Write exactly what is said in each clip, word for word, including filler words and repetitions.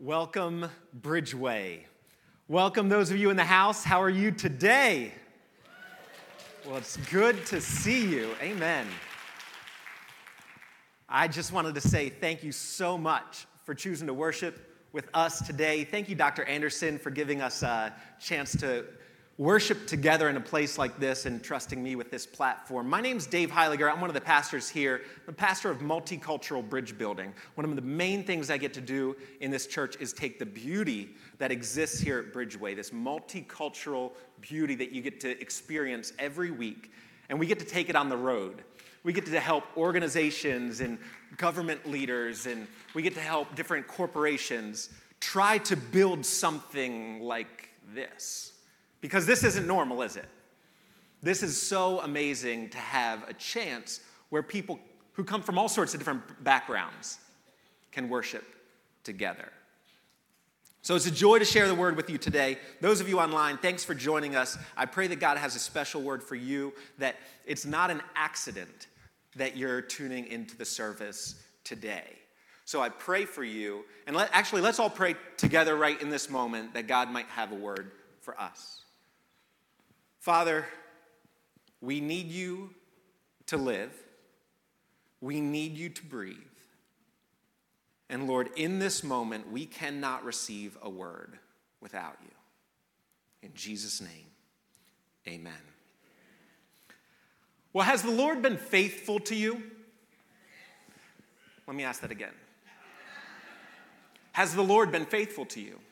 Welcome, Bridgeway. Welcome, those of you in the house. How are you today? Well, it's good to see you. Amen. I just wanted to say thank you so much for choosing to worship with us today. Thank you, Doctor Anderson, for giving us a chance to worship together in a place like this and trusting me with this platform. My name's Dave Heiliger. I'm one of the pastors here. I'm the pastor of Multicultural Bridge Building. One of the main things I get to do in this church is take the beauty that exists here at Bridgeway, this multicultural beauty that you get to experience every week, and we get to take it on the road. We get to help organizations and government leaders, and we get to help different corporations try to build something like this. Because this isn't normal, is it? This is so amazing to have a chance where people who come from all sorts of different backgrounds can worship together. So it's a joy to share the word with you today. Those of you online, thanks for joining us. I pray that God has a special word for you, that it's not an accident that you're tuning into the service today. So I pray for you, and let, actually let's all pray together right in this moment that God might have a word for us. Father, we need you to live. We need you to breathe. And Lord, in this moment, we cannot receive a word without you. In Jesus' name, amen. Well, has the Lord been faithful to you? Let me ask that again. Has the Lord been faithful to you?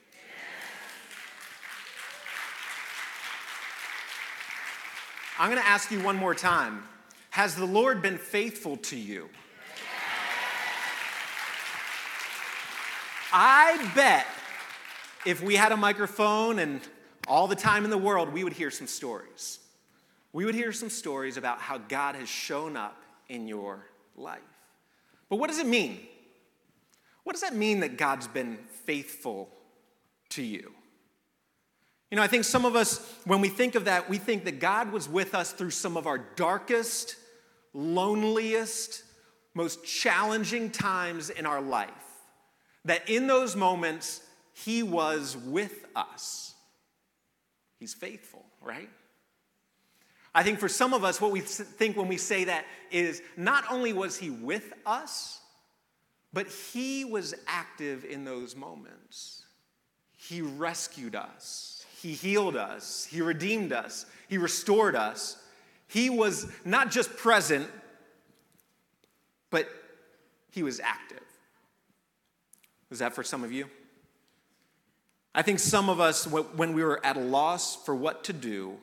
I'm going to ask you one more time. Has the Lord been faithful to you? I bet if we had a microphone and all the time in the world, we would hear some stories. We would hear some stories about how God has shown up in your life. But what does it mean? What does that mean that God's been faithful to you? You know, I think some of us, when we think of that, we think that God was with us through some of our darkest, loneliest, most challenging times in our life. That in those moments, he was with us. He's faithful, right? I think for some of us, what we think when we say that is not only was he with us, but he was active in those moments. He rescued us. He healed us. He redeemed us. He restored us. He was not just present, but he was active. Was that for some of you? I think some of us, when we were at a loss for what to do,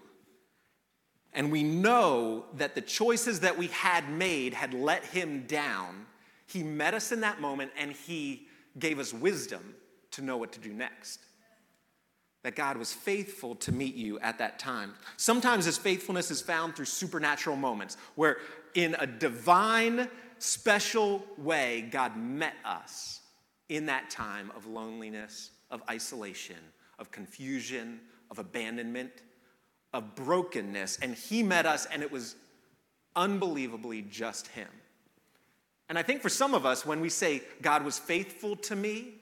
and we know that the choices that we had made had let him down, he met us in that moment and he gave us wisdom to know what to do next. That God was faithful to meet you at that time. Sometimes his faithfulness is found through supernatural moments where in a divine, special way, God met us in that time of loneliness, of isolation, of confusion, of abandonment, of brokenness. And he met us, and it was unbelievably just him. And I think for some of us, when we say God was faithful to me,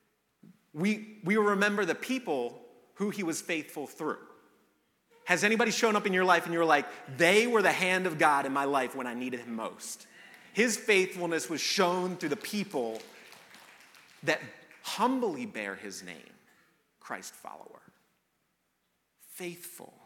we, we remember the people who he was faithful through. Has anybody shown up in your life and you're like, they were the hand of God in my life when I needed him most? His faithfulness was shown through the people that humbly bear his name, Christ follower. Faithful.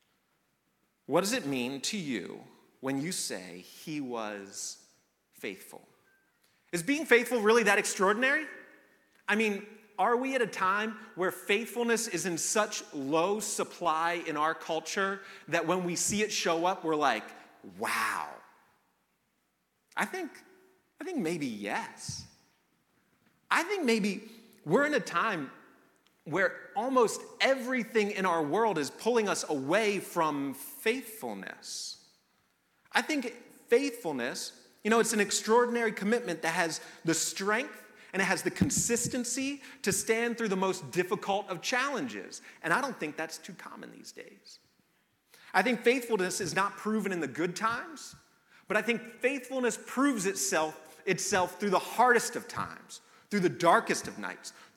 What does it mean to you when you say he was faithful? Is being faithful really that extraordinary? I mean, are we at a time where faithfulness is in such low supply in our culture that when we see it show up, we're like, wow? I think, I think maybe yes. I think maybe we're in a time where almost everything in our world is pulling us away from faithfulness. I think faithfulness, you know, it's an extraordinary commitment that has the strength and it has the consistency to stand through the most difficult of challenges. And I don't think that's too common these days. I think faithfulness is not proven in the good times, but I think faithfulness proves itself, itself through the hardest of times, through the darkest of nights,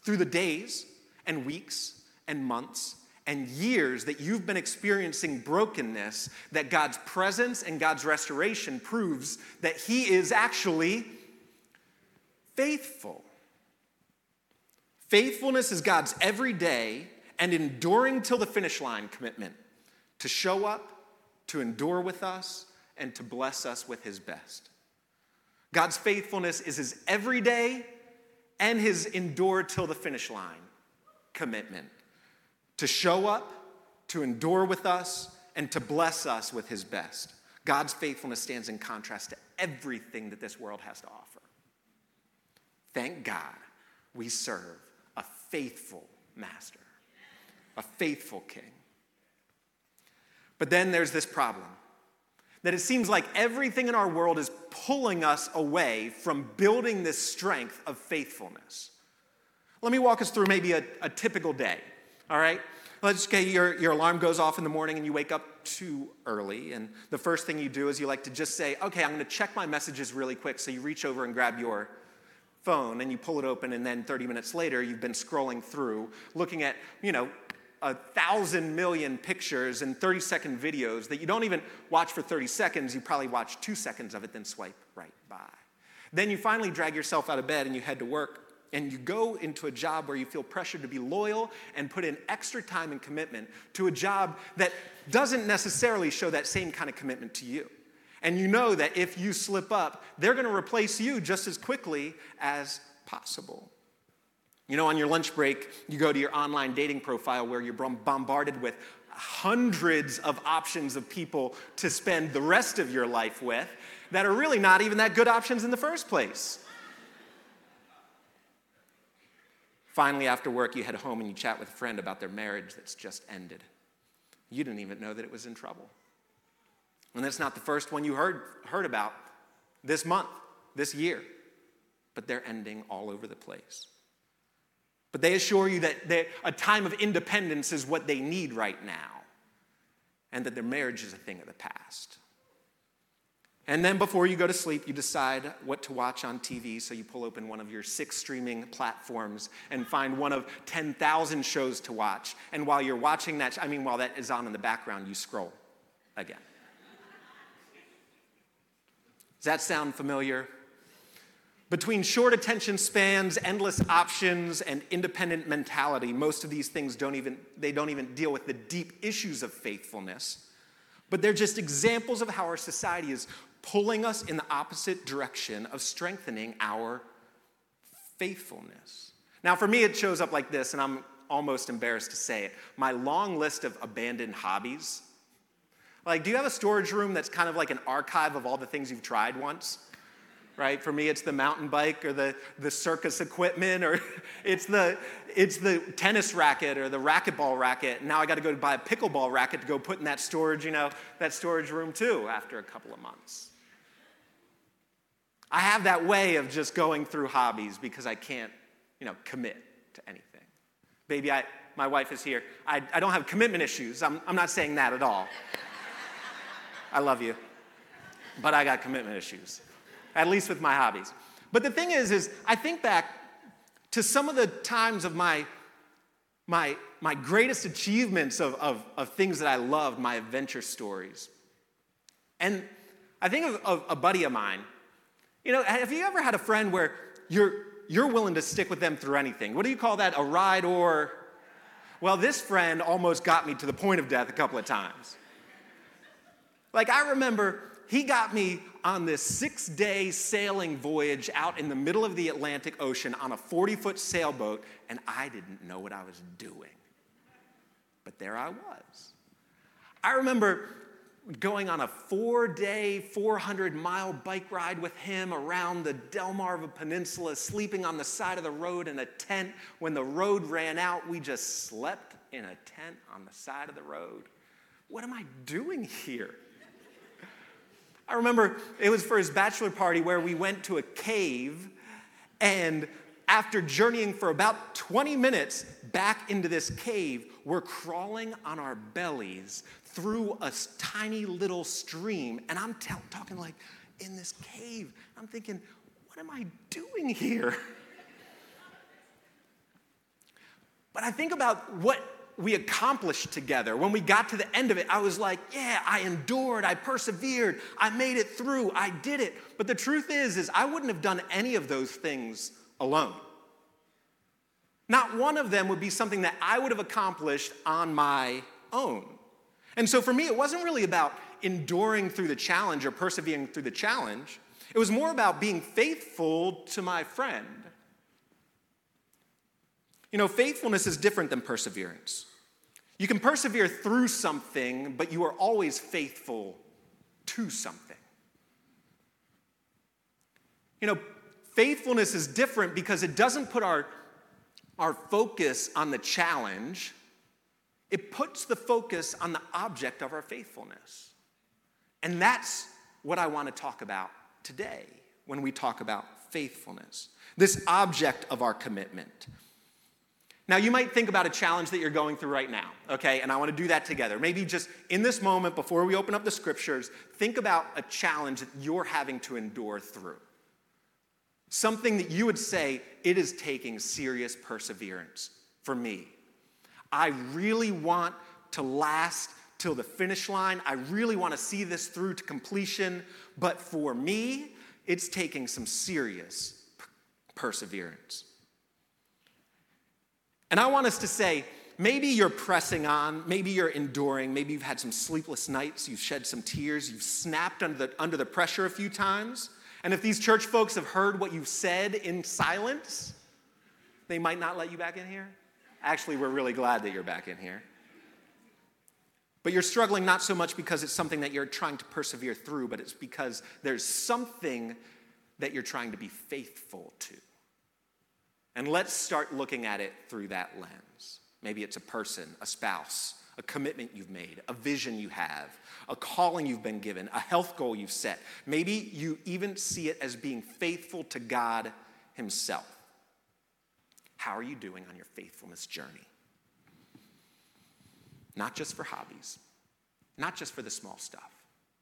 through the days and weeks and months and years that you've been experiencing brokenness, that God's presence and God's restoration proves that he is actually faithful. Faithfulness is God's everyday and enduring till the finish line commitment to show up, to endure with us, and to bless us with his best. God's faithfulness is his everyday and his endure till the finish line commitment to show up, to endure with us, and to bless us with his best. God's faithfulness stands in contrast to everything that this world has to offer. Thank God we serve a faithful master, a faithful king. But then there's this problem, that it seems like everything in our world is pulling us away from building this strength of faithfulness. Let me walk us through maybe a, a typical day, all right? Let's say your, your alarm goes off in the morning and you wake up too early, and the first thing you do is you like to just say, okay, I'm going to check my messages really quick. So you reach over and grab your phone and you pull it open, and then thirty minutes later you've been scrolling through, looking at, you know, a thousand million pictures and thirty second videos that you don't even watch for thirty seconds. You probably watch two seconds of it, then swipe right by. Then you finally drag yourself out of bed and you head to work, and you go into a job where you feel pressured to be loyal and put in extra time and commitment to a job that doesn't necessarily show that same kind of commitment to you. And you know that if you slip up, they're going to replace you just as quickly as possible. You know, on your lunch break, you go to your online dating profile where you're bombarded with hundreds of options of people to spend the rest of your life with that are really not even that good options in the first place. Finally, after work, you head home and you chat with a friend about their marriage that's just ended. You didn't even know that it was in trouble. And that's not the first one you heard, heard about this month, this year. But they're ending all over the place. But they assure you that they, a time of independence is what they need right now, and that their marriage is a thing of the past. And then before you go to sleep, you decide what to watch on T V, so you pull open one of your six streaming platforms and find one of ten thousand shows to watch. And while you're watching that, I mean, while that is on in the background, you scroll again. Does that sound familiar? Between short attention spans, endless options, and independent mentality, most of these things don't even, they don't even deal with the deep issues of faithfulness, but they're just examples of how our society is pulling us in the opposite direction of strengthening our faithfulness. Now, for me, it shows up like this, and I'm almost embarrassed to say it. My long list of abandoned hobbies. Like, do you have a storage room that's kind of like an archive of all the things you've tried once? Right? For me, it's the mountain bike or the, the circus equipment, or it's the, it's the tennis racket or the racquetball racket. And now I got to go buy a pickleball racket to go put in that storage, you know, that storage room too after a couple of months. I have that way of just going through hobbies because I can't, you know, commit to anything. Baby, I, my wife is here. I, I don't have commitment issues. I'm, I'm not saying that at all. I love you, but I got commitment issues. At least with my hobbies. But the thing is, is I think back to some of the times of my, my, my greatest achievements of, of, of things that I loved, my adventure stories. And I think of, of a buddy of mine. You know, have you ever had a friend where you're, you're willing to stick with them through anything? What do you call that? A ride or? Well, this friend almost got me to the point of death a couple of times. Like, I remember he got me on this six-day sailing voyage out in the middle of the Atlantic Ocean on a forty-foot sailboat, and I didn't know what I was doing. But there I was. I remember going on a four-day, four hundred mile bike ride with him around the Delmarva Peninsula, sleeping on the side of the road in a tent. When the road ran out, we just slept in a tent on the side of the road. What am I doing here? I remember it was for his bachelor party where we went to a cave, and after journeying for about twenty minutes back into this cave, we're crawling on our bellies through a tiny little stream, and I'm t- talking like in this cave. I'm thinking, what am I doing here? But I think about what we accomplished together. When we got to the end of it, I was like, yeah, I endured, I persevered, I made it through, I did it. But the truth is, is I wouldn't have done any of those things alone. Not one of them would be something that I would have accomplished on my own. And so for me, it wasn't really about enduring through the challenge or persevering through the challenge. It was more about being faithful to my friend. You know, faithfulness is different than perseverance. You can persevere through something, but you are always faithful to something. You know, faithfulness is different because it doesn't put our, our focus on the challenge. It puts the focus on the object of our faithfulness. And that's what I want to talk about today when we talk about faithfulness. This object of our commitment. Now, you might think about a challenge that you're going through right now, okay? And I want to do that together. Maybe just in this moment, before we open up the scriptures, think about a challenge that you're having to endure through. Something that you would say, it is taking serious perseverance for me. I really want to last till the finish line. I really want to see this through to completion. But for me, it's taking some serious perseverance. And I want us to say, maybe you're pressing on, maybe you're enduring, maybe you've had some sleepless nights, you've shed some tears, you've snapped under the, under the pressure a few times. And if these church folks have heard what you've said in silence, they might not let you back in here. Actually, we're really glad that you're back in here. But you're struggling not so much because it's something that you're trying to persevere through, but it's because there's something that you're trying to be faithful to. And let's start looking at it through that lens. Maybe it's a person, a spouse, a commitment you've made, a vision you have, a calling you've been given, a health goal you've set. Maybe you even see it as being faithful to God himself. How are you doing on your faithfulness journey? Not just for hobbies, not just for the small stuff,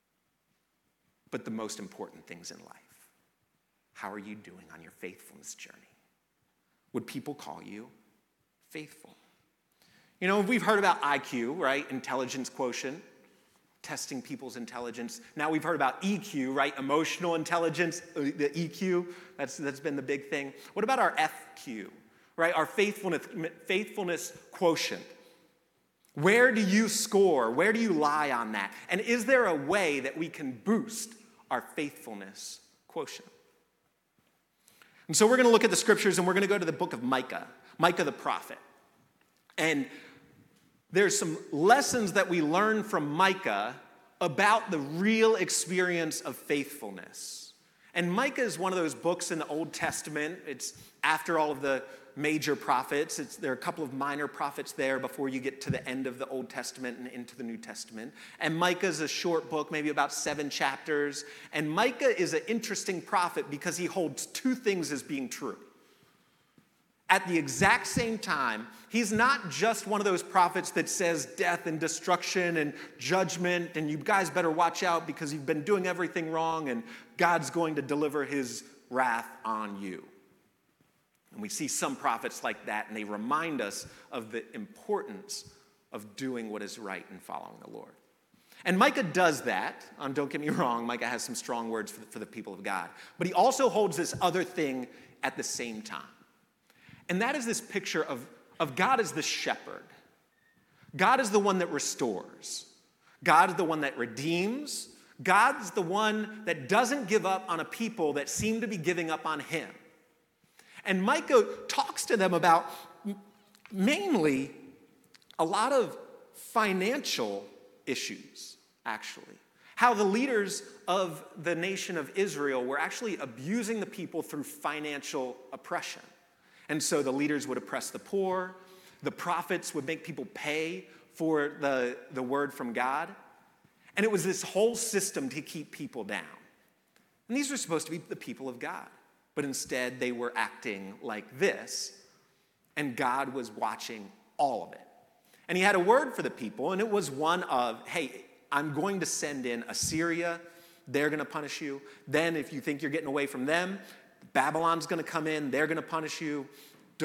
but the most important things in life. How are you doing on your faithfulness journey? Would people call you faithful? You know, we've heard about I Q, right? Intelligence quotient, testing people's intelligence. Now we've heard about E Q, right? Emotional intelligence, the E Q, that's, that's been the big thing. What about our F Q, right? Our faithfulness, faithfulness quotient. Where do you score? Where do you lie on that? And is there a way that we can boost our faithfulness quotient? And so we're going to look at the scriptures and we're going to go to the book of Micah, Micah the prophet. And there's some lessons that we learn from Micah about the real experience of faithfulness. And Micah is one of those books in the Old Testament. It's after all of the major prophets. It's, there are a couple of minor prophets there before you get to the end of the Old Testament and into the New Testament. And Micah is a short book, maybe about seven chapters. And Micah is an interesting prophet because he holds two things as being true. At the exact same time, he's not just one of those prophets that says death and destruction and judgment, and you guys better watch out because you've been doing everything wrong and God's going to deliver his wrath on you. And we see some prophets like that, and they remind us of the importance of doing what is right and following the Lord. And Micah does that. Um, don't get me wrong, Micah has some strong words for the, for the people of God. But he also holds this other thing at the same time. And that is this picture of, of God as the shepherd. God is the one that restores. God is the one that redeems. God's the one that doesn't give up on a people that seem to be giving up on him. And Micah talks to them about mainly a lot of financial issues, actually. How the leaders of the nation of Israel were actually abusing the people through financial oppression. And so the leaders would oppress the poor. The prophets would make people pay for the, the word from God. And it was this whole system to keep people down. And these were supposed to be the people of God. But instead, they were acting like this, and God was watching all of it. And he had a word for the people, and it was one of, hey, I'm going to send in Assyria. They're going to punish you. Then if you think you're getting away from them, Babylon's going to come in. They're going to punish you. Don't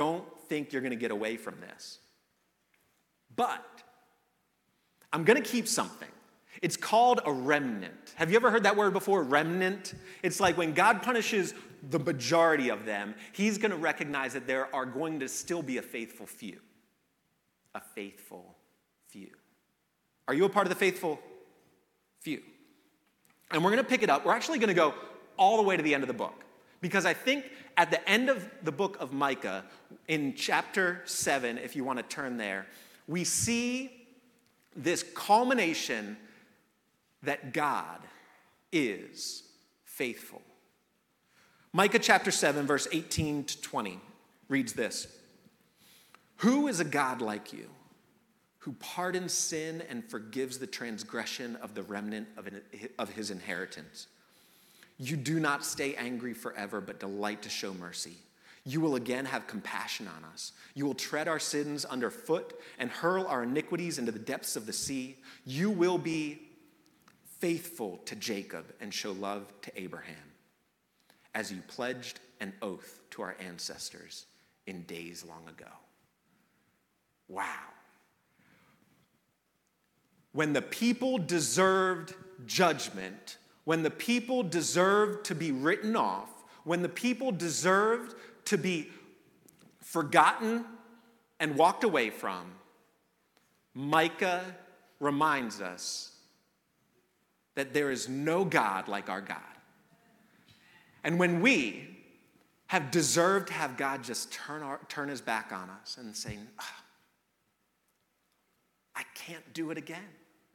think you're going to get away from this. But I'm going to keep something. It's called a remnant. Have you ever heard that word before, remnant? It's like when God punishes the majority of them, he's going to recognize that there are going to still be a faithful few. A faithful few. Are you a part of the faithful few? And we're going to pick it up. We're actually going to go all the way to the end of the book. Because I think at the end of the book of Micah, in chapter seven, if you want to turn there, we see this culmination that God is faithful. Micah chapter seven, verse eighteen to twenty reads this. Who is a God like you, who pardons sin and forgives the transgression of the remnant of, an, of his inheritance? You do not stay angry forever, but delight to show mercy. You will again have compassion on us. You will tread our sins underfoot and hurl our iniquities into the depths of the sea. You will be faithful to Jacob and show love to Abraham, as you pledged an oath to our ancestors in days long ago. Wow. When the people deserved judgment, when the people deserved to be written off, when the people deserved to be forgotten and walked away from, Micah reminds us that there is no God like our God. And when we have deserved to have God just turn, our, turn his back on us and say, oh, I can't do it again.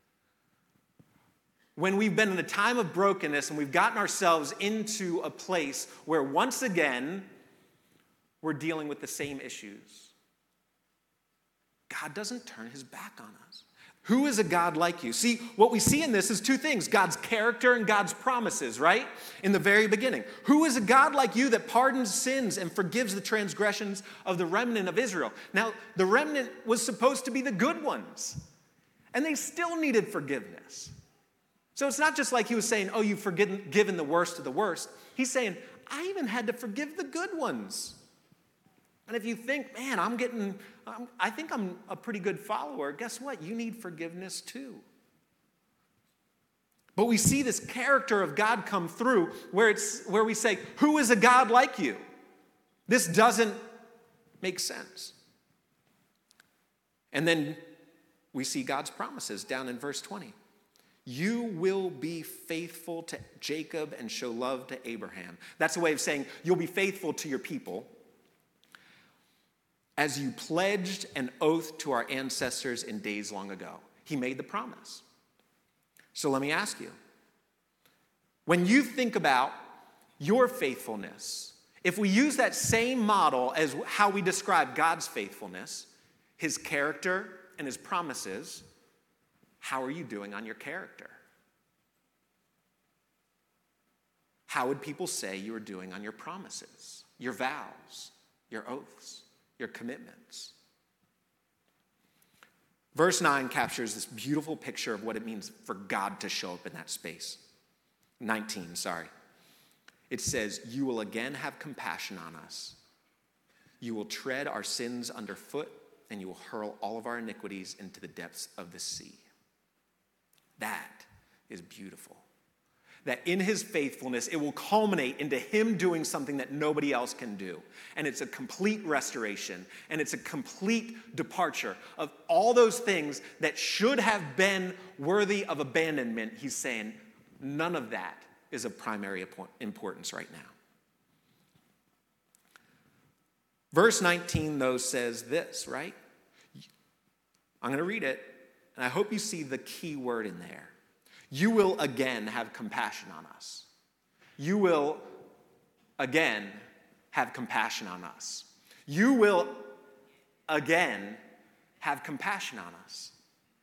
When we've been in a time of brokenness and we've gotten ourselves into a place where once again we're dealing with the same issues, God doesn't turn his back on us. Who is a God like you? See, what we see in this is two things, God's character and God's promises, right? In the very beginning. Who is a God like you that pardons sins and forgives the transgressions of the remnant of Israel? Now, the remnant was supposed to be the good ones, and they still needed forgiveness. So it's not just like he was saying, oh, you've forgiven the worst of the worst. He's saying, I even had to forgive the good ones. And if you think, man, I'm getting, I'm, I think I'm a pretty good follower, guess what? You need forgiveness too. But we see this character of God come through where it's where we say, who is a God like you? This doesn't make sense. And then we see God's promises down in verse twenty. You will be faithful to Jacob and show love to Abraham. That's a way of saying you'll be faithful to your people, as you pledged an oath to our ancestors in days long ago. He made the promise. So let me ask you, when you think about your faithfulness, if we use that same model as how we describe God's faithfulness, his character and his promises, how are you doing on your character? How would people say you are doing on your promises, your vows, your oaths, your commitments? Verse nine captures this beautiful picture of what it means for God to show up in that space. nineteen, sorry. It says, you will again have compassion on us. You will tread our sins underfoot, and you will hurl all of our iniquities into the depths of the sea. That is beautiful. That in his faithfulness, it will culminate into him doing something that nobody else can do. And it's a complete restoration, and it's a complete departure of all those things that should have been worthy of abandonment. He's saying none of that is of primary importance right now. Verse nineteen, though, says this, right? I'm going to read it, and I hope you see the key word in there. You will again have compassion on us. You will again have compassion on us. You will again have compassion on us.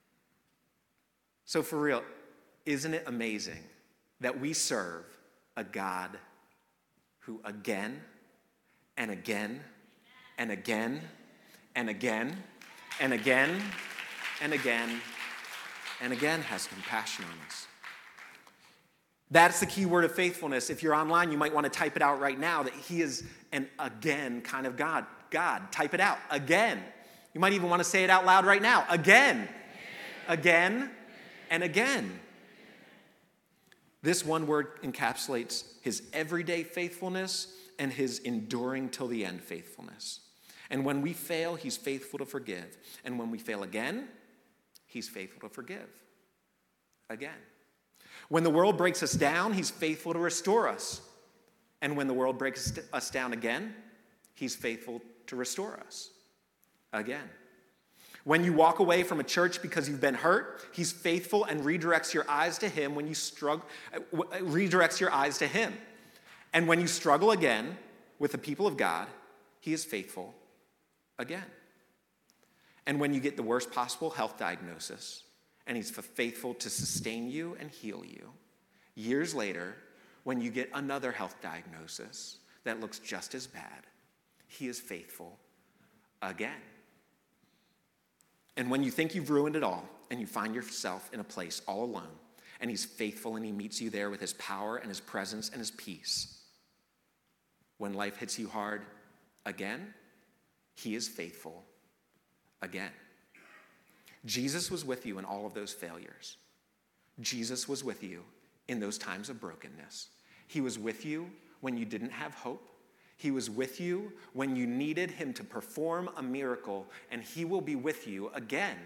So for real, isn't it amazing that we serve a God who again and again and again and again and again and again and again has compassion on us? That's the key word of faithfulness. If you're online, you might want to type it out right now, that he is an again kind of God. God. Type it out. Again. You might even want to say it out loud right now. Again. Again. And again. This one word encapsulates his everyday faithfulness and his enduring till the end faithfulness. And when we fail, he's faithful to forgive. And when we fail again, he's faithful to forgive. Again. When the world breaks us down, he's faithful to restore us. And when the world breaks us down again, he's faithful to restore us. Again. When you walk away from a church because you've been hurt, he's faithful and redirects your eyes to him when you struggle, redirects your eyes to him. And when you struggle again with the people of God, he is faithful again. And when you get the worst possible health diagnosis, and he's faithful to sustain you and heal you, years later, when you get another health diagnosis that looks just as bad, he is faithful again. And when you think you've ruined it all, and you find yourself in a place all alone, and he's faithful and he meets you there with his power and his presence and his peace, when life hits you hard again, he is faithful again. Jesus was with you in all of those failures. Jesus was with you in those times of brokenness. He was with you when you didn't have hope. He was with you when you needed him to perform a miracle, and he will be with you again.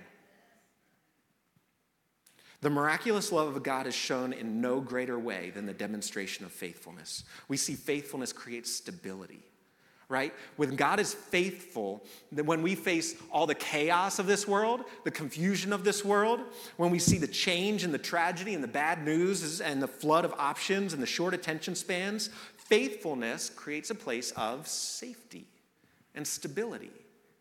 The miraculous love of God is shown in no greater way than the demonstration of faithfulness. We see faithfulness creates stability, right? When God is faithful, then when we face all the chaos of this world, the confusion of this world, when we see the change and the tragedy and the bad news and the flood of options and the short attention spans, faithfulness creates a place of safety and stability.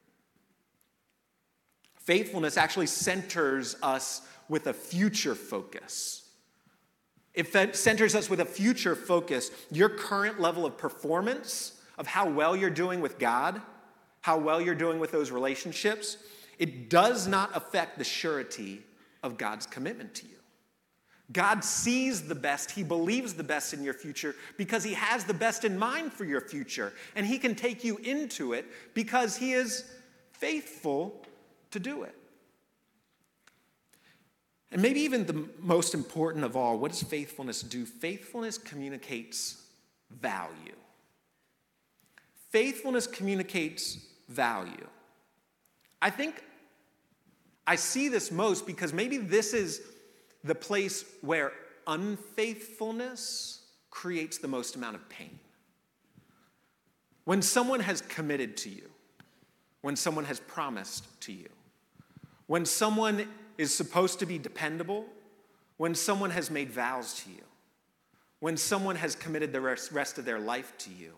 Faithfulness actually centers us with a future focus. It centers us with a future focus. Your current level of performance, of how well you're doing with God, how well you're doing with those relationships, it does not affect the surety of God's commitment to you. God sees the best, he believes the best in your future because he has the best in mind for your future, and he can take you into it because he is faithful to do it. And maybe even the most important of all, what does faithfulness do? Faithfulness communicates value. Faithfulness communicates value. I think I see this most because maybe this is the place where unfaithfulness creates the most amount of pain. When someone has committed to you, when someone has promised to you, when someone is supposed to be dependable, when someone has made vows to you, when someone has committed the rest of their life to you,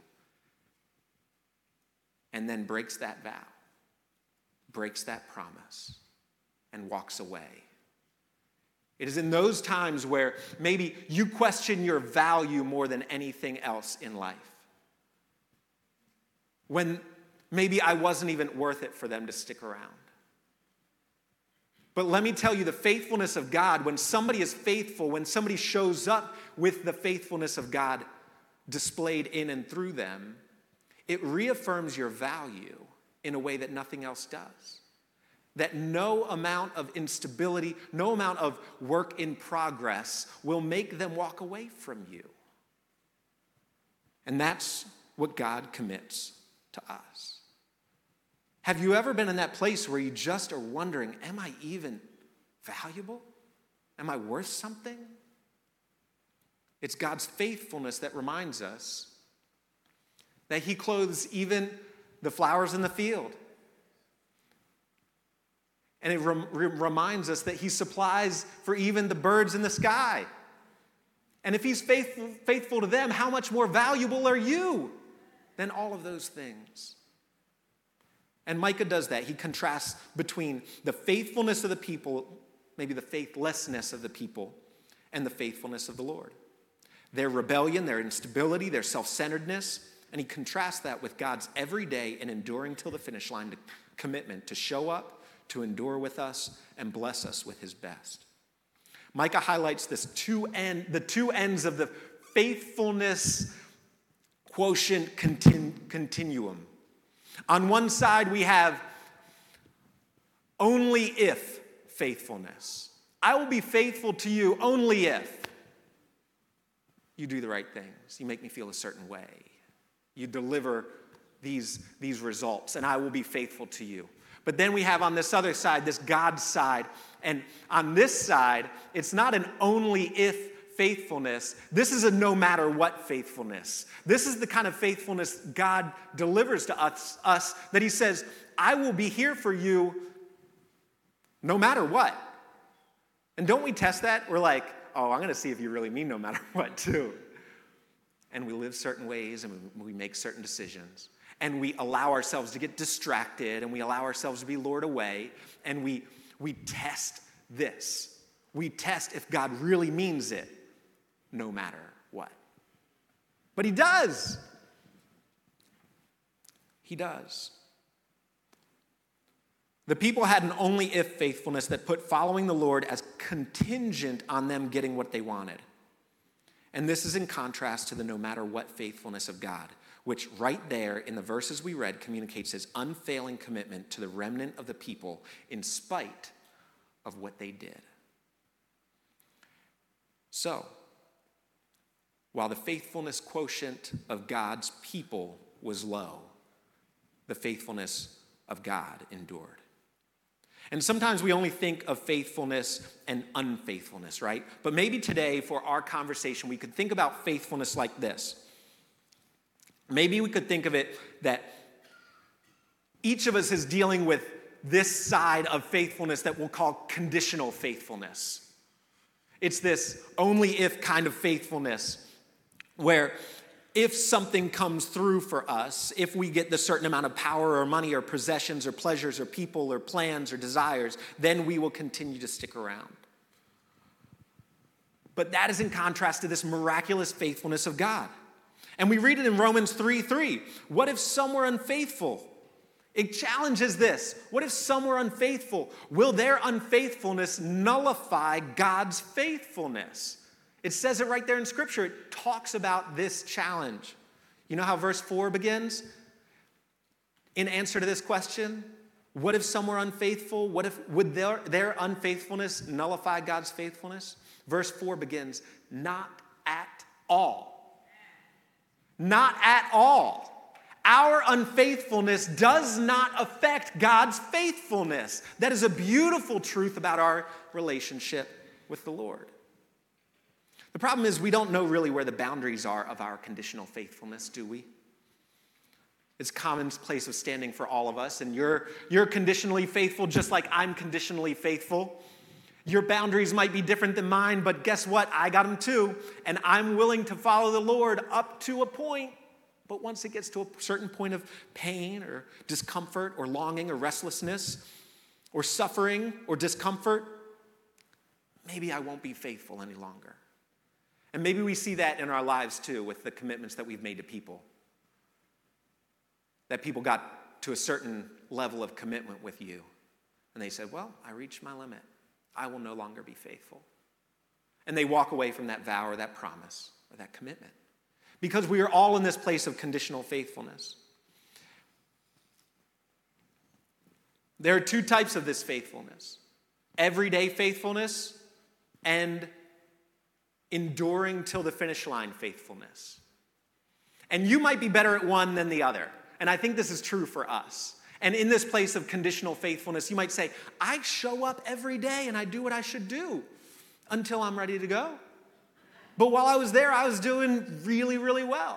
and then breaks that vow, breaks that promise, and walks away. It is in those times where maybe you question your value more than anything else in life. When maybe I wasn't even worth it for them to stick around. But let me tell you, the faithfulness of God, when somebody is faithful, when somebody shows up with the faithfulness of God displayed in and through them, it reaffirms your value in a way that nothing else does. That no amount of instability, no amount of work in progress will make them walk away from you. And that's what God commits to us. Have you ever been in that place where you just are wondering, am I even valuable? Am I worth something? It's God's faithfulness that reminds us that he clothes even the flowers in the field. And it rem- reminds us that he supplies for even the birds in the sky. And if he's faithful, faithful to them, how much more valuable are you than all of those things? And Micah does that. He contrasts between the faithfulness of the people, maybe the faithlessness of the people, and the faithfulness of the Lord. Their rebellion, their instability, their self-centeredness, and he contrasts that with God's everyday and enduring till the finish line commitment to show up, to endure with us, and bless us with his best. Micah highlights this two end, the two ends of the faithfulness quotient continu- continuum. On one side, we have only if faithfulness. I will be faithful to you only if you do the right things. You make me feel a certain way. You deliver these, these results, and I will be faithful to you. But then we have on this other side, this God side. And on this side, it's not an only if faithfulness. This is a no matter what faithfulness. This is the kind of faithfulness God delivers to us, us that he says, I will be here for you no matter what. And don't we test that? We're like, oh, I'm going to see if you really mean no matter what too. And we live certain ways and we make certain decisions. And we allow ourselves to get distracted and we allow ourselves to be lured away. And we, we test this. We test if God really means it no matter what. But he does. He does. The people had an only if faithfulness that put following the Lord as contingent on them getting what they wanted. And this is in contrast to the no matter what faithfulness of God, which right there in the verses we read communicates his unfailing commitment to the remnant of the people in spite of what they did. So, while the faithfulness quotient of God's people was low, the faithfulness of God endured. And sometimes we only think of faithfulness and unfaithfulness, right? But maybe today, for our conversation, we could think about faithfulness like this. Maybe we could think of it that each of us is dealing with this side of faithfulness that we'll call conditional faithfulness. It's this only if kind of faithfulness where if something comes through for us, if we get the certain amount of power or money or possessions or pleasures or people or plans or desires, then we will continue to stick around. But that is in contrast to this miraculous faithfulness of God. And we read it in Romans three three. What if some were unfaithful? It challenges this. What if some were unfaithful? Will their unfaithfulness nullify God's faithfulness? It says it right there in Scripture. It talks about this challenge. You know how verse four begins? In answer to this question, what if some were unfaithful? What if, would their, their unfaithfulness nullify God's faithfulness? Verse four begins, not at all. Not at all. Our unfaithfulness does not affect God's faithfulness. That is a beautiful truth about our relationship with the Lord. The problem is we don't know really where the boundaries are of our conditional faithfulness, do we? It's a common place of standing for all of us, and you're, you're conditionally faithful just like I'm conditionally faithful. Your boundaries might be different than mine, but guess what? I got them too, and I'm willing to follow the Lord up to a point. But once it gets to a certain point of pain or discomfort or longing or restlessness or suffering or discomfort, maybe I won't be faithful any longer. And maybe we see that in our lives too with the commitments that we've made to people. That people got to a certain level of commitment with you. And they said, well, I reached my limit. I will no longer be faithful. And they walk away from that vow or that promise or that commitment. Because we are all in this place of conditional faithfulness. There are two types of this faithfulness. Everyday faithfulness and enduring till the finish line faithfulness. And you might be better at one than the other. And I think this is true for us. And in this place of conditional faithfulness, you might say, I show up every day and I do what I should do until I'm ready to go. But while I was there, I was doing really, really well.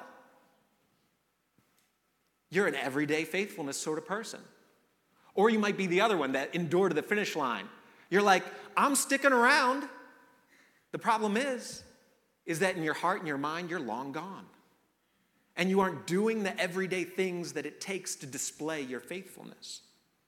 You're an everyday faithfulness sort of person. Or you might be the other one that endure to the finish line. You're like, I'm sticking around. The problem is, is that in your heart and your mind, you're long gone. And you aren't doing the everyday things that it takes to display your faithfulness.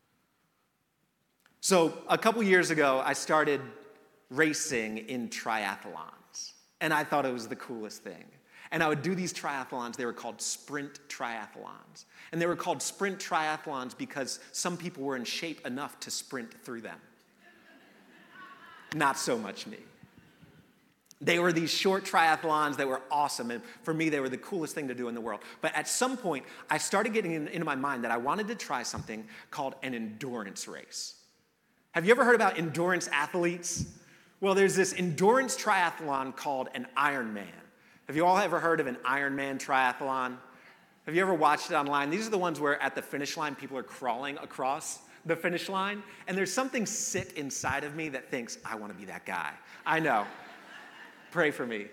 So a couple years ago, I started racing in triathlons. And I thought it was the coolest thing. And I would do these triathlons. They were called sprint triathlons. And they were called sprint triathlons because some people were in shape enough to sprint through them. Not so much me. They were these short triathlons that were awesome, and for me, they were the coolest thing to do in the world. But at some point, I started getting in, into my mind that I wanted to try something called an endurance race. Have you ever heard about endurance athletes? Well, there's this endurance triathlon called an Ironman. Have you all ever heard of an Ironman triathlon? Have you ever watched it online? These are the ones where at the finish line, people are crawling across the finish line, and there's something sick inside of me that thinks, I want to be that guy. I know. Pray for me.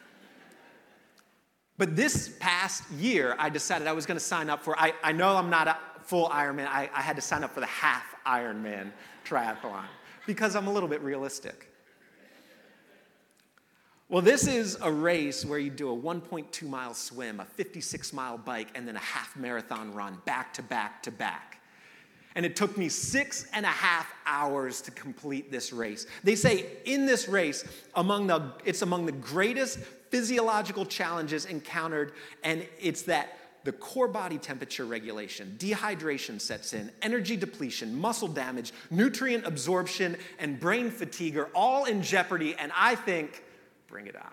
But this past year, I decided I was going to sign up for, I, I know I'm not a full Ironman. I, I had to sign up for the half Ironman triathlon because I'm a little bit realistic. Well, this is a race where you do a one point two mile swim, a fifty-six mile bike, and then a half marathon run back to back to back. And it took me six and a half hours to complete this race. They say in this race, among the, it's among the greatest physiological challenges encountered, and it's that the core body temperature regulation, dehydration sets in, energy depletion, muscle damage, nutrient absorption, and brain fatigue are all in jeopardy, and I think, bring it on.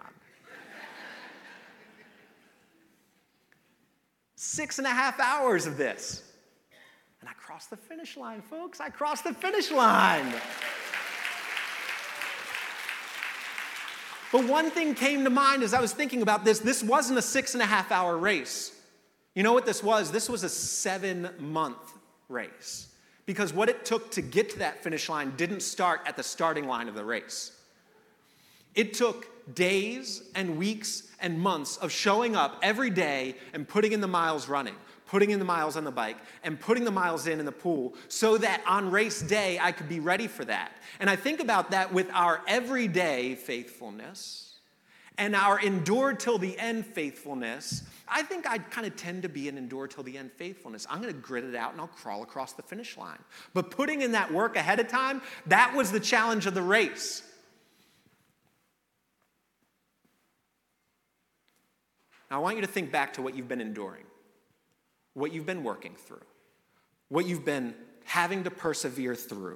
Six and a half hours of this. And I crossed the finish line, folks. I crossed the finish line. But one thing came to mind as I was thinking about this. This wasn't a six and a half hour race. You know what this was? This was a seven month race. Because what it took to get to that finish line didn't start at the starting line of the race. It took days and weeks and months of showing up every day and putting in the miles running, putting in the miles on the bike, and putting the miles in in the pool so that on race day I could be ready for that. And I think about that with our everyday faithfulness and our endure till the end faithfulness. I think I kind of tend to be an endure till the end faithfulness. I'm going to grit it out and I'll crawl across the finish line. But putting in that work ahead of time, that was the challenge of the race. Now, I want you to think back to what you've been enduring, what you've been working through, what you've been having to persevere through.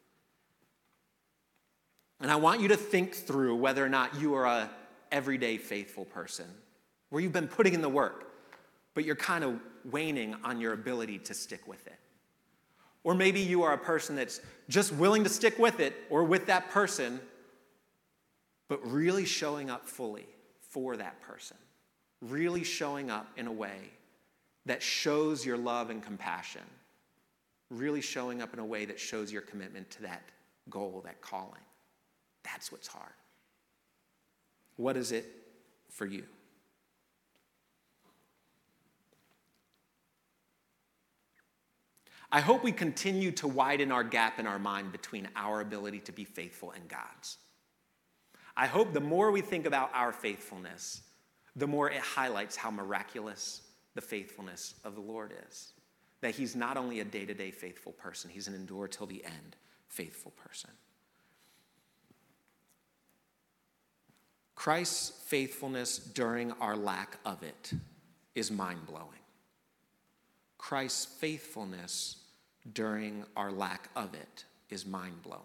And I want you to think through whether or not you are a everyday faithful person, where you've been putting in the work, but you're kind of waning on your ability to stick with it. Or maybe you are a person that's just willing to stick with it or with that person, but really showing up fully for that person. Really showing up in a way that shows your love and compassion. Really showing up in a way that shows your commitment to that goal, that calling. That's what's hard. What is it for you? I hope we continue to widen our gap in our mind between our ability to be faithful and God's. I hope the more we think about our faithfulness, the more it highlights how miraculous the faithfulness of the Lord is. That he's not only a day-to-day faithful person, he's an endure till the end faithful person. Christ's faithfulness during our lack of it is mind-blowing. Christ's faithfulness during our lack of it is mind-blowing.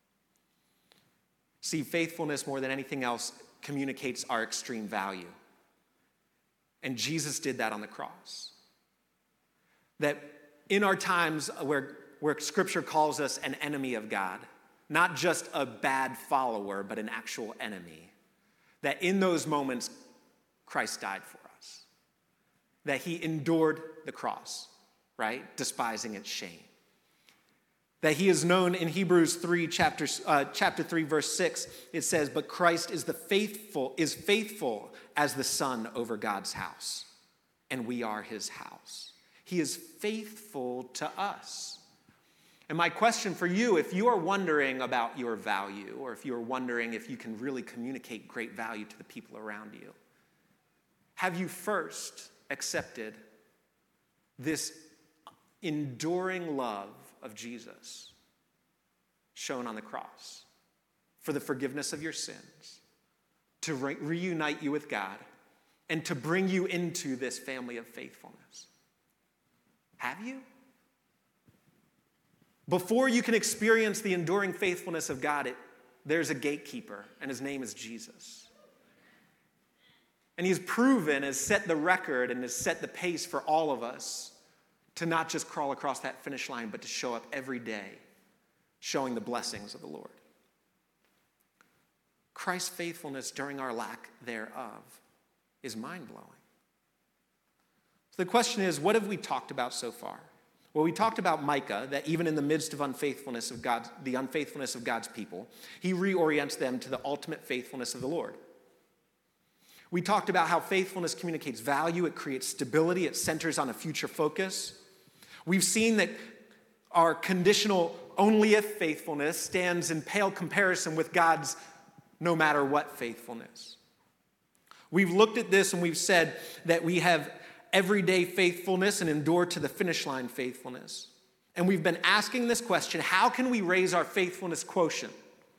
See, faithfulness more than anything else communicates our extreme value. And Jesus did that on the cross. That in our times where, where Scripture calls us an enemy of God, not just a bad follower, but an actual enemy, that in those moments, Christ died for us. That he endured the cross, right? Despising its shame. That he is known in Hebrews three, chapter, uh, chapter three, verse six, it says, but Christ is the faithful, is faithful as the son over God's house, and we are his house. He is faithful to us. And my question for you, if you are wondering about your value, or if you are wondering if you can really communicate great value to the people around you, have you first accepted this enduring love of Jesus shown on the cross for the forgiveness of your sins, to re- reunite you with God, and to bring you into this family of faithfulness? Have you? Before you can experience the enduring faithfulness of God, it, there's a gatekeeper, and his name is Jesus. And he's proven, has set the record, and has set the pace for all of us to not just crawl across that finish line, but to show up every day, showing the blessings of the Lord. Christ's faithfulness during our lack thereof is mind-blowing. So the question is, what have we talked about so far? Well, we talked about Micah, that even in the midst of unfaithfulness of God, the unfaithfulness of God's people, he reorients them to the ultimate faithfulness of the Lord. We talked about how faithfulness communicates value, it creates stability, it centers on a future focus. We've seen that our conditional only if faithfulness stands in pale comparison with God's no matter what faithfulness. We've looked at this and we've said that we have everyday faithfulness and endure to the finish line faithfulness. And we've been asking this question, how can we raise our faithfulness quotient?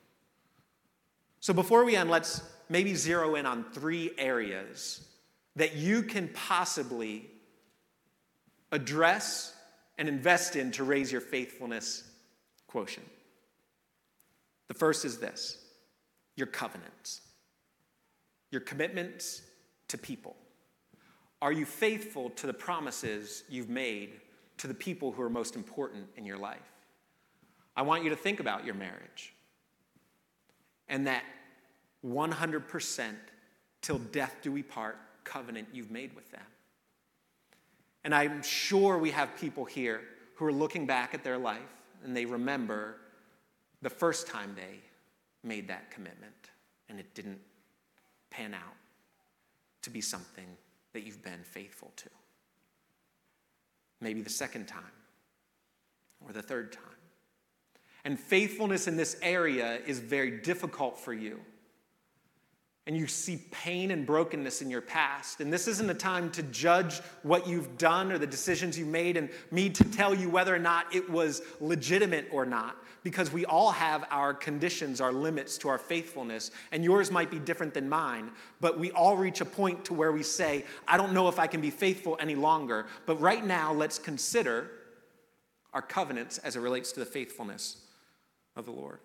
So before we end, let's maybe zero in on three areas that you can possibly address and invest in to raise your faithfulness quotient. The first is this: your covenants, your commitments to people. Are you faithful to the promises you've made to the people who are most important in your life? I want you to think about your marriage and that one hundred percent till death do we part covenant you've made with them. And I'm sure we have people here who are looking back at their life and they remember the first time they made that commitment and it didn't pan out to be something that you've been faithful to. Maybe the second time or the third time. And faithfulness in this area is very difficult for you. And you see pain and brokenness in your past. And this isn't a time to judge what you've done or the decisions you made and me to tell you whether or not it was legitimate or not, because we all have our conditions, our limits to our faithfulness, and yours might be different than mine, but we all reach a point to where we say, I don't know if I can be faithful any longer, but right now let's consider our covenants as it relates to the faithfulness of the Lord.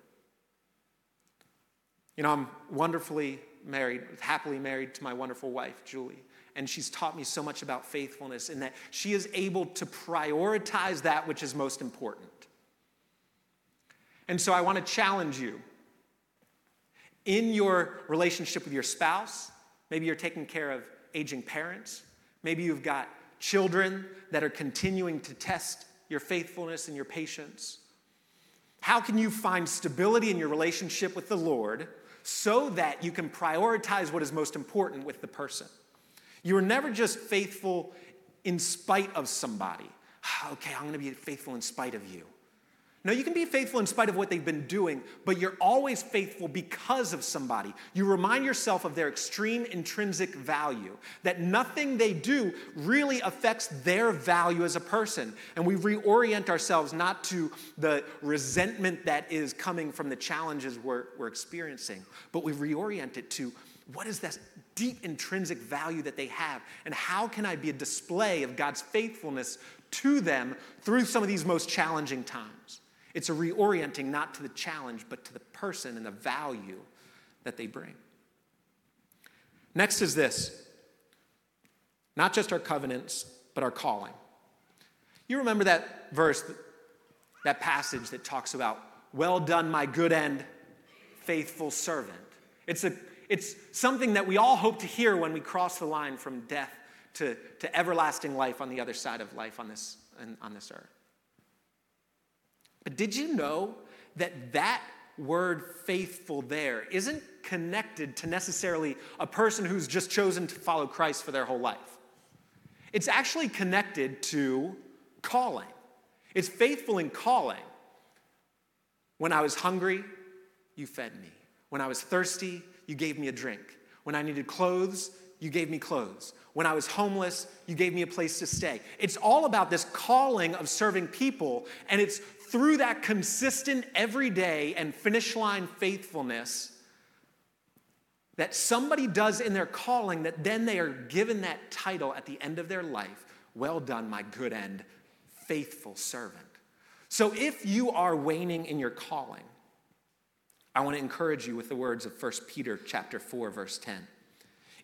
You know, I'm wonderfully married, happily married to my wonderful wife, Julie. And she's taught me so much about faithfulness in that she is able to prioritize that which is most important. And so I want to challenge you. In your relationship with your spouse, maybe you're taking care of aging parents, maybe you've got children that are continuing to test your faithfulness and your patience. How can you find stability in your relationship with the Lord so that you can prioritize what is most important with the person? You are never just faithful in spite of somebody. Okay, I'm going to be faithful in spite of you. No, you can be faithful in spite of what they've been doing, but you're always faithful because of somebody. You remind yourself of their extreme intrinsic value, that nothing they do really affects their value as a person. And we reorient ourselves not to the resentment that is coming from the challenges we're, we're experiencing, but we reorient it to what is that deep intrinsic value that they have, and how can I be a display of God's faithfulness to them through some of these most challenging times? It's a reorienting not to the challenge, but to the person and the value that they bring. Next is this. Not just our covenants, but our calling. You remember that verse, that passage that talks about, well done, my good and faithful servant. It's, a, it's something that we all hope to hear when we cross the line from death to, to everlasting life on the other side of life on this, on this earth. But did you know that that word faithful there isn't connected to necessarily a person who's just chosen to follow Christ for their whole life? It's actually connected to calling. It's faithful in calling. When I was hungry, you fed me. When I was thirsty, you gave me a drink. When I needed clothes, you gave me clothes. When I was homeless, you gave me a place to stay. It's all about this calling of serving people, and it's through that consistent, everyday, and finish line faithfulness that somebody does in their calling that then they are given that title at the end of their life. Well done, my good and faithful servant. So if you are waning in your calling, I want to encourage you with the words of First Peter chapter four, verse ten.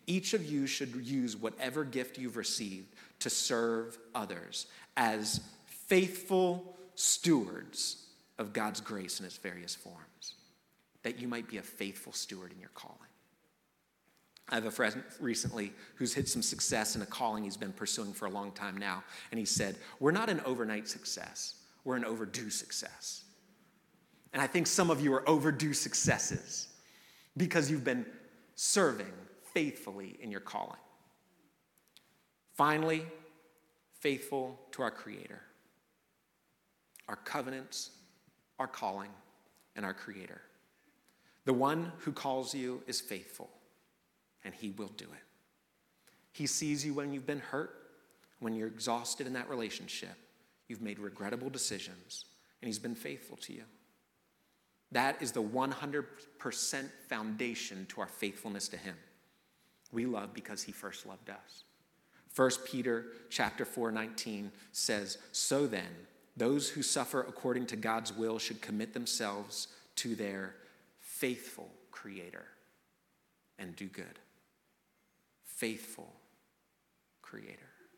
Each of you should use whatever gift you've received to serve others as faithful stewards of God's grace in its various forms, that you might be a faithful steward in your calling. I have a friend recently who's hit some success in a calling he's been pursuing for a long time now, and he said, we're not an overnight success, we're an overdue success. And I think some of you are overdue successes because you've been serving faithfully in your calling. Finally, faithful to our Creator, our covenants, our calling, and our Creator. The one who calls you is faithful, and he will do it. He sees you when you've been hurt, when you're exhausted in that relationship. You've made regrettable decisions, and he's been faithful to you. That is the one hundred percent foundation to our faithfulness to him. We love because he first loved us. First Peter chapter four nineteen says, so then, those who suffer according to God's will should commit themselves to their faithful Creator and do good. Faithful Creator.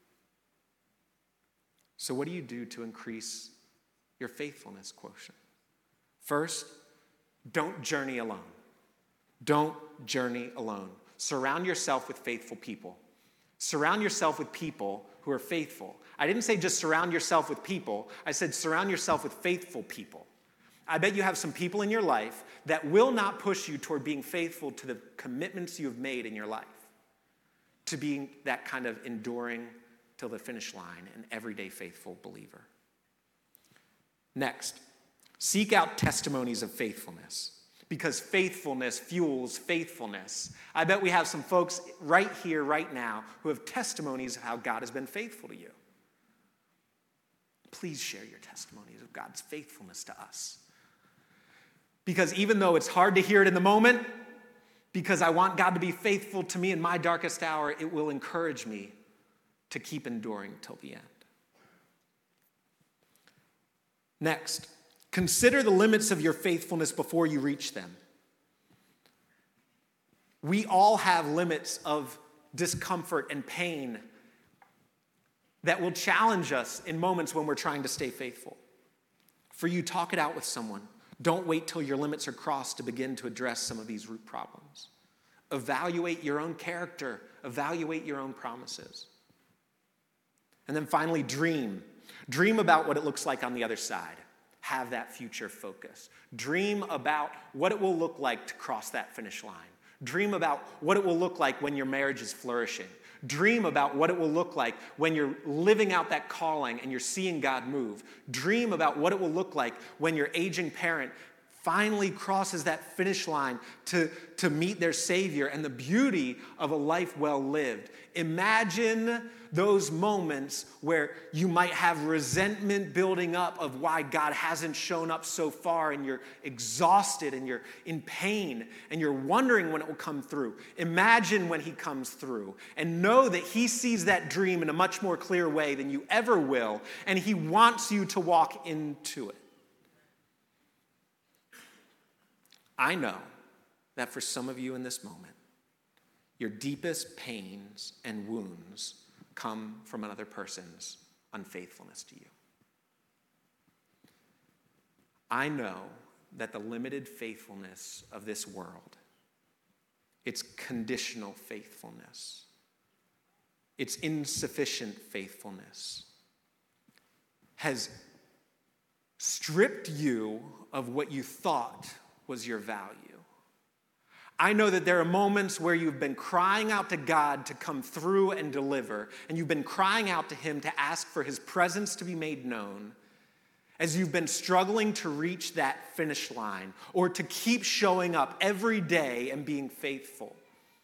So what do you do to increase your faithfulness quotient? First, don't journey alone. Don't journey alone. Surround yourself with faithful people. Surround yourself with people who are faithful. I didn't say just surround yourself with people. I said surround yourself with faithful people. I bet you have some people in your life that will not push you toward being faithful to the commitments you have made in your life, to being that kind of enduring till the finish line and everyday faithful believer. Next, seek out testimonies of faithfulness, because faithfulness fuels faithfulness. I bet we have some folks right here, right now, who have testimonies of how God has been faithful to you. Please share your testimonies of God's faithfulness to us. Because even though it's hard to hear it in the moment, because I want God to be faithful to me in my darkest hour, it will encourage me to keep enduring till the end. Next, consider the limits of your faithfulness before you reach them. We all have limits of discomfort and pain that will challenge us in moments when we're trying to stay faithful. For you, talk it out with someone. Don't wait till your limits are crossed to begin to address some of these root problems. Evaluate your own character. Evaluate your own promises. And then finally, dream. Dream about what it looks like on the other side. Have that future focus. Dream about what it will look like to cross that finish line. Dream about what it will look like when your marriage is flourishing. Dream about what it will look like when you're living out that calling and you're seeing God move. Dream about what it will look like when your aging parent finally crosses that finish line to, to meet their Savior and the beauty of a life well lived. Imagine those moments where you might have resentment building up of why God hasn't shown up so far, and you're exhausted and you're in pain and you're wondering when it will come through. Imagine when he comes through and know that he sees that dream in a much more clear way than you ever will, and he wants you to walk into it. I know that for some of you in this moment, your deepest pains and wounds come from another person's unfaithfulness to you. I know that the limited faithfulness of this world, its conditional faithfulness, its insufficient faithfulness, has stripped you of what you thought was your value. I know that there are moments where you've been crying out to God to come through and deliver, and you've been crying out to him to ask for his presence to be made known, as you've been struggling to reach that finish line or to keep showing up every day and being faithful.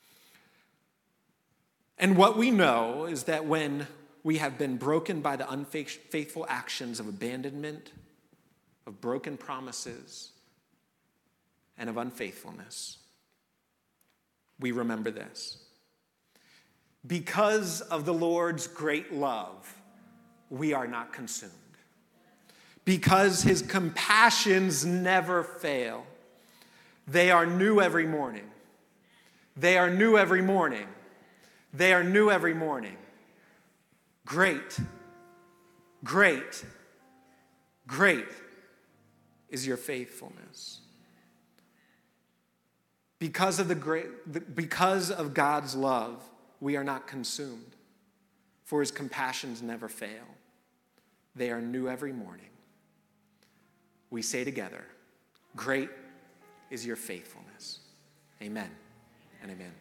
And what we know is that when we have been broken by the unfaithful actions of abandonment, of broken promises, and of unfaithfulness, we remember this. Because of the Lord's great love, we are not consumed. Because his compassions never fail. They are new every morning. They are new every morning. They are new every morning. Great, great, great is your faithfulness. Because of the great, because of God's love, we are not consumed, for his compassions never fail. They are new every morning. We say together, great is your faithfulness. Amen and amen.